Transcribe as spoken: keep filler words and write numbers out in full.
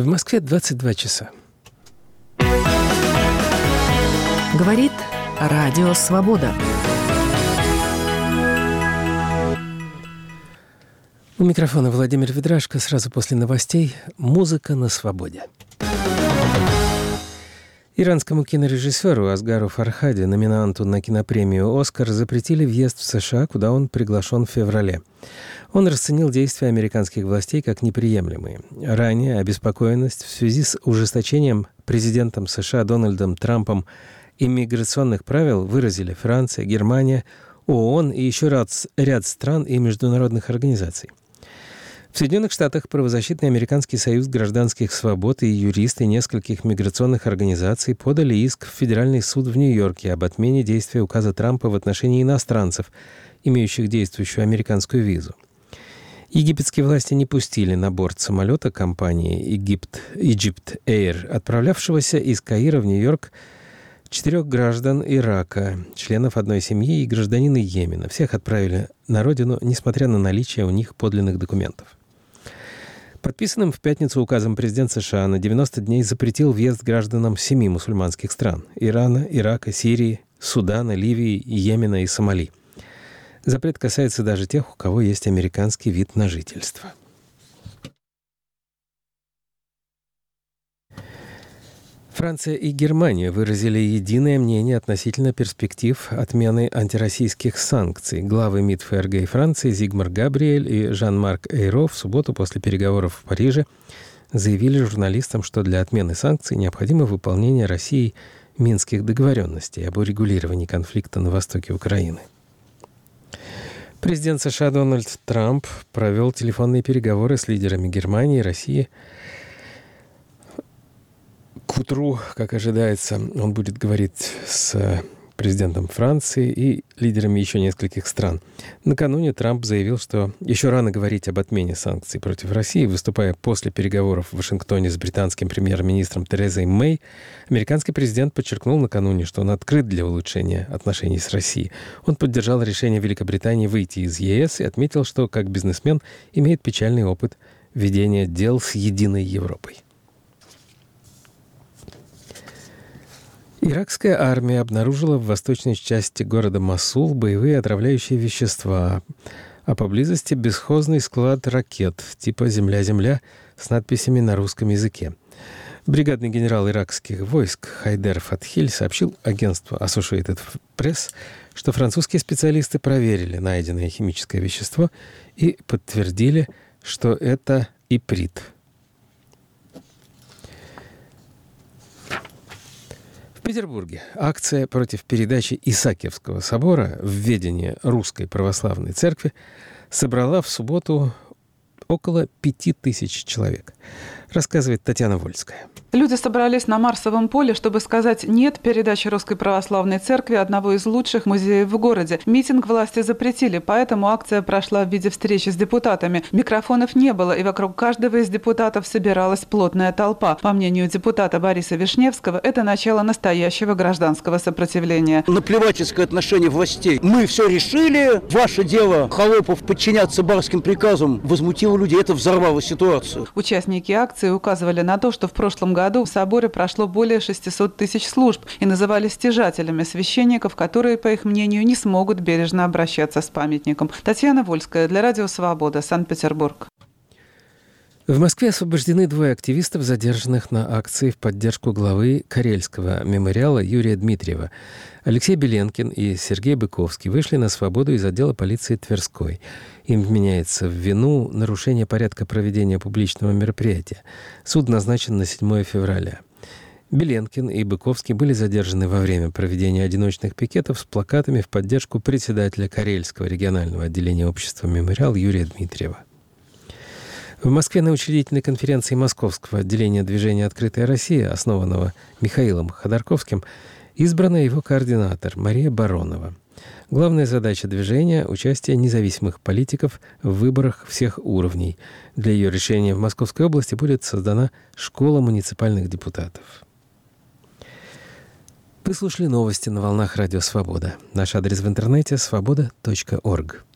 В Москве двадцать два часа. Говорит Радио Свобода. У микрофона Владимир Ведрашко. Сразу после новостей «Музыка на свободе». Иранскому кинорежиссеру Асгару Фархади, номинанту на кинопремию «Оскар», запретили въезд в США, куда он приглашен в феврале. Он расценил действия американских властей как неприемлемые. Ранее обеспокоенность в связи с ужесточением президентом США Дональдом Трампом иммиграционных правил выразили Франция, Германия, ООН и еще ряд, ряд стран и международных организаций. В Соединенных Штатах правозащитный Американский союз гражданских свобод и юристы нескольких миграционных организаций подали иск в Федеральный суд в Нью-Йорке об отмене действия указа Трампа в отношении иностранцев, имеющих действующую американскую визу. Египетские власти не пустили на борт самолета компании Egypt, Egypt Air, отправлявшегося из Каира в Нью-Йорк, четырех граждан Ирака, членов одной семьи и гражданина Йемена. Всех отправили на родину, несмотря на наличие у них подлинных документов. Подписанным в пятницу указом президент США на девяносто дней запретил въезд гражданам семи мусульманских стран – Ирана, Ирака, Сирии, Судана, Ливии, Йемена и Сомали. Запрет касается даже тех, у кого есть американский вид на жительство. Франция и Германия выразили единое мнение относительно перспектив отмены антироссийских санкций. Главы МИД ФРГ и Франции Зигмар Габриэль и Жан-Марк Эйро в субботу после переговоров в Париже заявили журналистам, что для отмены санкций необходимо выполнение Россией Минских договоренностей об урегулировании конфликта на востоке Украины. Президент США Дональд Трамп провел телефонные переговоры с лидерами Германии и России. К утру, как ожидается, он будет говорить с президентом Франции и лидерами еще нескольких стран. Накануне Трамп заявил, что еще рано говорить об отмене санкций против России. Выступая после переговоров в Вашингтоне с британским премьер-министром Терезой Мэй, американский президент подчеркнул накануне, что он открыт для улучшения отношений с Россией. Он поддержал решение Великобритании выйти из ЕС и отметил, что как бизнесмен имеет печальный опыт ведения дел с единой Европой. Иракская армия обнаружила в восточной части города Мосул боевые отравляющие вещества, а поблизости бесхозный склад ракет типа «Земля-Земля» с надписями на русском языке. Бригадный генерал иракских войск Хайдер Фатхиль сообщил агентству Associated Press, что французские специалисты проверили найденное химическое вещество и подтвердили, что это иприт. В Петербурге акция против передачи Исаакиевского собора в ведение Русской Православной Церкви собрала в субботу около пяти тысяч человек, рассказывает Татьяна Вольская. Люди собрались на Марсовом поле, чтобы сказать «нет» передаче Русской Православной Церкви одного из лучших музеев в городе. Митинг власти запретили, поэтому акция прошла в виде встречи с депутатами. Микрофонов не было, и вокруг каждого из депутатов собиралась плотная толпа. По мнению депутата Бориса Вишневского, это начало настоящего гражданского сопротивления. Наплевательское отношение властей. Мы все решили, ваше дело, холопов, подчиняться барским приказам, возмутило людей, это взорвало ситуацию. Участники акции указывали на то, что в прошлом году году в соборе прошло более шестисот тысяч служб и называли стяжателями священников, которые, по их мнению, не смогут бережно обращаться с памятником. Татьяна Вольская для Радио Свобода, Санкт-Петербург. В Москве освобождены двое активистов, задержанных на акции в поддержку главы Карельского мемориала Юрия Дмитриева. Алексей Беленкин и Сергей Быковский вышли на свободу из отдела полиции Тверской. Им вменяется в вину нарушение порядка проведения публичного мероприятия. Суд назначен на седьмое февраля. Беленкин и Быковский были задержаны во время проведения одиночных пикетов с плакатами в поддержку председателя Карельского регионального отделения общества «Мемориал» Юрия Дмитриева. В Москве на учредительной конференции Московского отделения движения «Открытая Россия», основанного Михаилом Ходорковским, избрана его координатор Мария Баронова. Главная задача движения – участие независимых политиков в выборах всех уровней. Для ее решения в Московской области будет создана школа муниципальных депутатов. Вы слушали новости на волнах Радио Свобода. Наш адрес в интернете – свобода точка орг.